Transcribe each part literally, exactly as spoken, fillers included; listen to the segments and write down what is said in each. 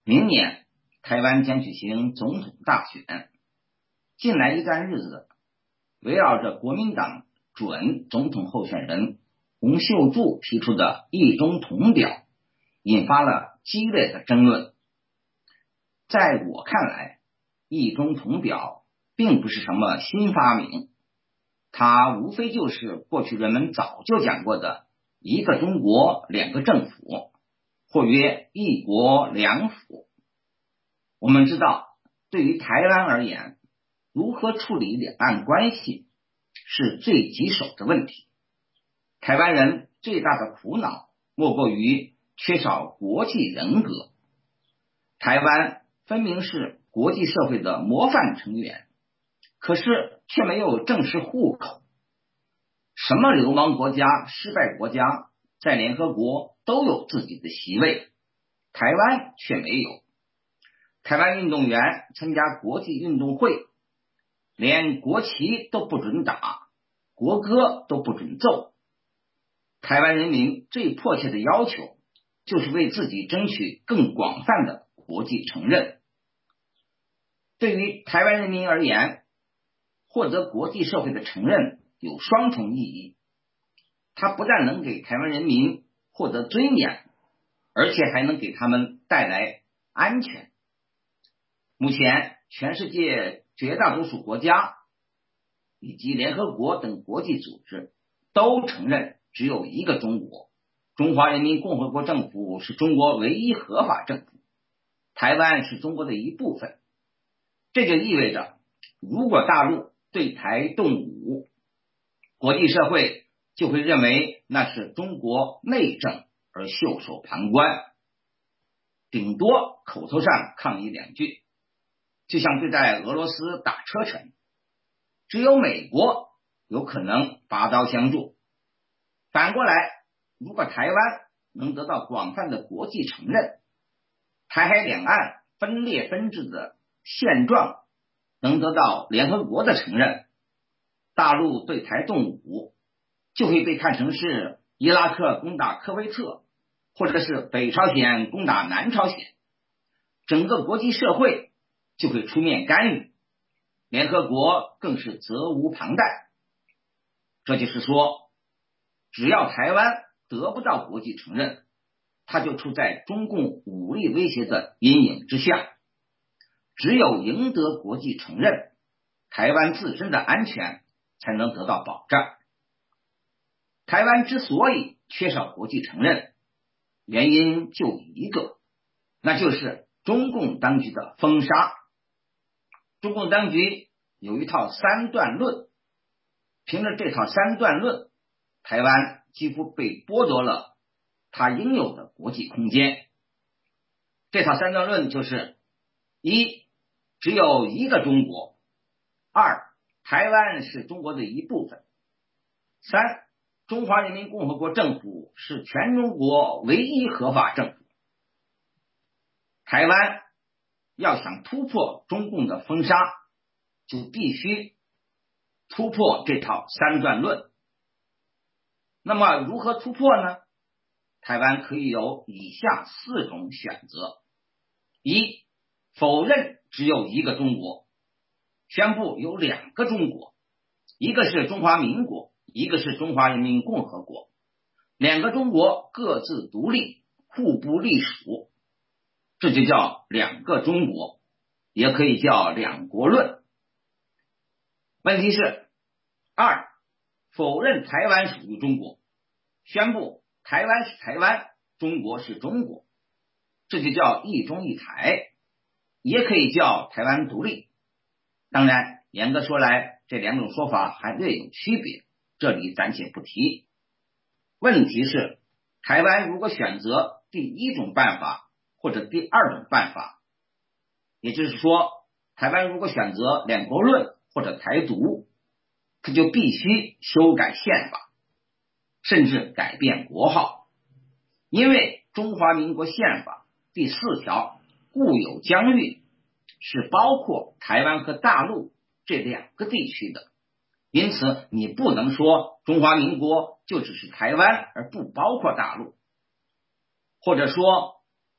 明年台湾将举行总统大选，近来一段日子，围绕着国民党准总统候选人洪秀柱提出的一中统表，引发了激烈的争论。在我看来，一中统表并不是什么新发明，它无非就是过去人们早就讲过的一个中国两个政府，或曰一国两府。我们知道，对于台湾而言，如何处理两岸关系是最棘手的问题。台湾人最大的苦恼莫过于缺少国际人格。台湾分明是国际社会的模范成员，可是却没有正式户口。什么流氓国家、失败国家在联合国都有自己的席位，台湾却没有。台湾运动员参加国际运动会，连国旗都不准打，国歌都不准奏。台湾人民最迫切的要求就是为自己争取更广泛的国际承认。对于台湾人民而言，获得国际社会的承认有双重意义，它不但能给台湾人民获得尊严，而且还能给他们带来安全。目前全世界绝大多数国家以及联合国等国际组织都承认只有一个中国，中华人民共和国政府是中国唯一合法政府，台湾是中国的一部分。这就意味着，如果大陆对台动武，国际社会就会认为那是中国内政而袖手旁观，顶多口头上抗议两句，就像对待俄罗斯打车臣，只有美国有可能拔刀相助。反过来，如果台湾能得到广泛的国际承认，台海两岸分裂分治的现状能得到联合国的承认，大陆对台动武就会被看成是伊拉克攻打科威特，或者是北朝鲜攻打南朝鲜，整个国际社会就会出面干预，联合国更是责无旁贷。这就是说，只要台湾得不到国际承认，它就处在中共武力威胁的阴影之下。只有赢得国际承认，台湾自身的安全才能得到保障。台湾之所以缺少国际承认，原因就一个，那就是中共当局的封杀。中共当局有一套三段论，凭着这套三段论，台湾几乎被剥夺了它应有的国际空间。这套三段论就是：一，只有一个中国；二，台湾是中国的一部分；三，中华人民共和国政府是全中国唯一合法政府。台湾要想突破中共的封杀，就必须突破这套三段论。那么如何突破呢？台湾可以有以下四种选择：一，否认只有一个中国，宣布有两个中国，一个是中华民国，一个是中华人民共和国，两个中国各自独立，互不隶属，这就叫两个中国，也可以叫两国论。问题是，二，否认台湾属于中国，宣布台湾是台湾，中国是中国，这就叫一中一台，也可以叫台湾独立。当然，严格说来，这两种说法还略有区别，这里暂且不提。问题是，台湾如果选择第一种办法或者第二种办法，也就是说，台湾如果选择两国论或者台独，它就必须修改宪法，甚至改变国号。因为中华民国宪法第四条固有疆域是包括台湾和大陆这两个地区的，因此你不能说中华民国就只是台湾而不包括大陆，或者说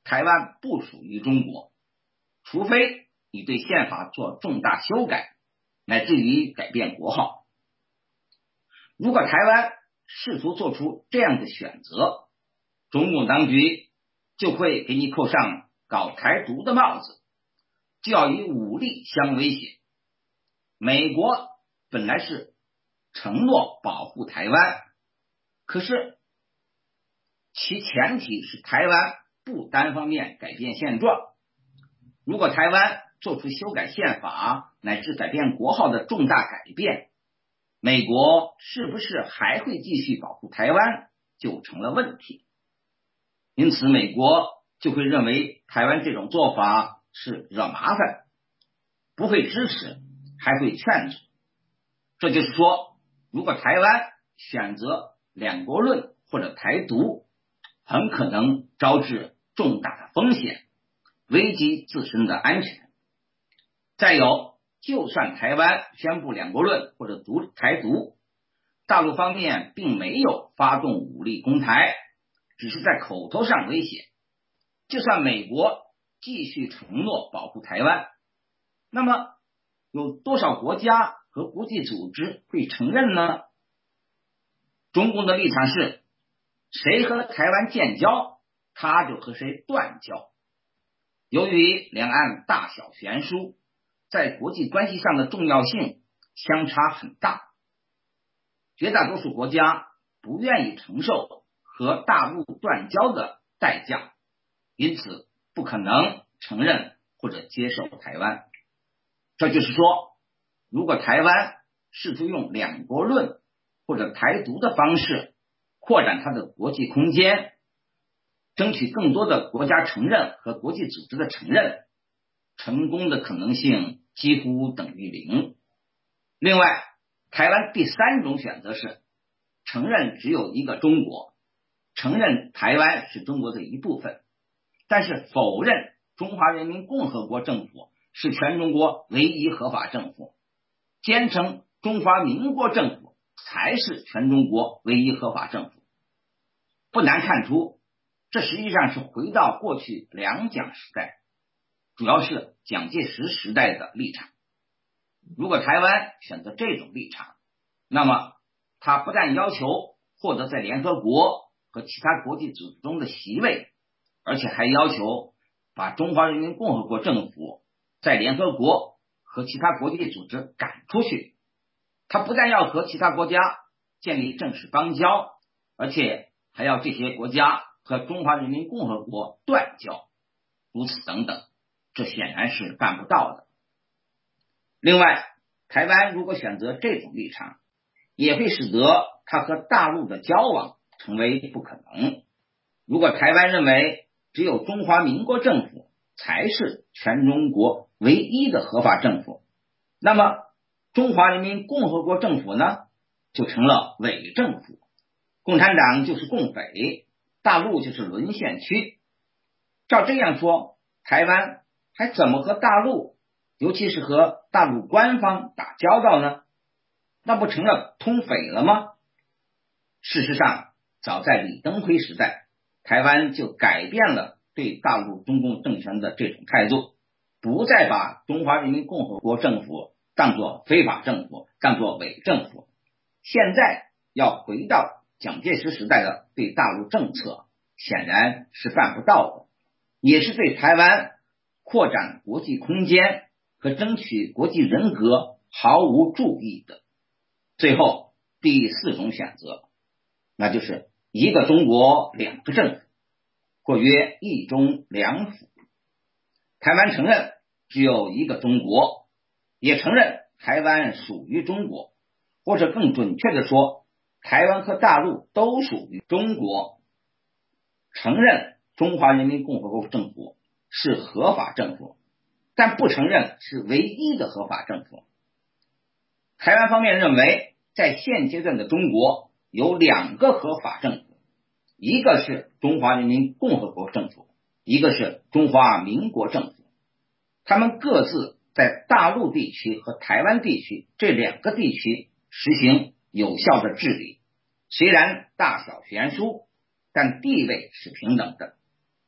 台湾不属于中国，除非你对宪法做重大修改，乃至于改变国号。如果台湾试图做出这样的选择，中共当局就会给你扣上搞台独的帽子，就要以武力相威胁。美国本来是承诺保护台湾，可是其前提是台湾不单方面改变现状。如果台湾做出修改宪法乃至改变国号的重大改变，美国是不是还会继续保护台湾就成了问题。因此美国就会认为台湾这种做法是惹麻烦，不会支持，还会劝阻。这就是说，如果台湾选择两国论或者台独，很可能招致重大的风险，危及自身的安全。再有，就算台湾宣布两国论或者独台独，大陆方面并没有发动武力攻台，只是在口头上威胁。就算美国继续承诺保护台湾，那么有多少国家和国际组织会承认呢？中共的立场是，谁和台湾建交，他就和谁断交。由于两岸大小悬殊，在国际关系上的重要性相差很大，绝大多数国家不愿意承受和大陆断交的代价，因此不可能承认或者接受台湾。这就是说，如果台湾试图用两国论或者台独的方式扩展它的国际空间，争取更多的国家承认和国际组织的承认，成功的可能性几乎等于零。另外，台湾第三种选择是承认只有一个中国，承认台湾是中国的一部分，但是否认中华人民共和国政府是全中国唯一合法政府，坚称中华民国政府才是全中国唯一合法政府。不难看出，这实际上是回到过去两蒋时代，主要是蒋介石时代的立场。如果台湾选择这种立场，那么他不但要求获得在联合国和其他国际组织中的席位，而且还要求把中华人民共和国政府在联合国和其他国际组织赶出去。他不但要和其他国家建立正式邦交，而且还要这些国家和中华人民共和国断交，如此等等，这显然是办不到的。另外，台湾如果选择这种立场，也会使得他和大陆的交往成为不可能。如果台湾认为只有中华民国政府才是全中国唯一的合法政府，那么中华人民共和国政府呢，就成了伪政府，共产党就是共匪，大陆就是沦陷区。照这样说，台湾还怎么和大陆，尤其是和大陆官方打交道呢？那不成了通匪了吗？事实上，早在李登辉时代，台湾就改变了对大陆中共政权的这种态度，不再把中华人民共和国政府当作非法政府，当作伪政府。现在要回到蒋介石时代的对大陆政策，显然是办不到的，也是对台湾扩展国际空间和争取国际人格毫无注意的。最后，第四种选择，那就是一个中国两个政府，或曰一中两府。台湾承认只有一个中国，也承认台湾属于中国，或者更准确的说，台湾和大陆都属于中国，承认中华人民共和国政府是合法政府，但不承认是唯一的合法政府。台湾方面认为，在现阶段的中国有两个合法政府，一个是中华人民共和国政府，一个是中华民国政府。他们各自在大陆地区和台湾地区这两个地区实行有效的治理，虽然大小悬殊，但地位是平等的。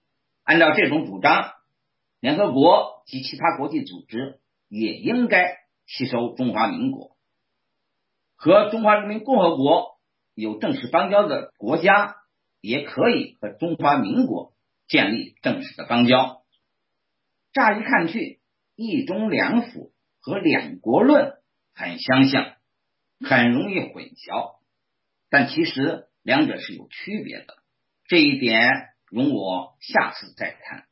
按照这种主张，联合国及其他国际组织也应该吸收中华民国。和中华人民共和国有正式邦交的国家也可以和中华民国建立正式的邦交。乍一看去，一中两府和两国论很相像，很容易混淆，但其实两者是有区别的，这一点容我下次再谈。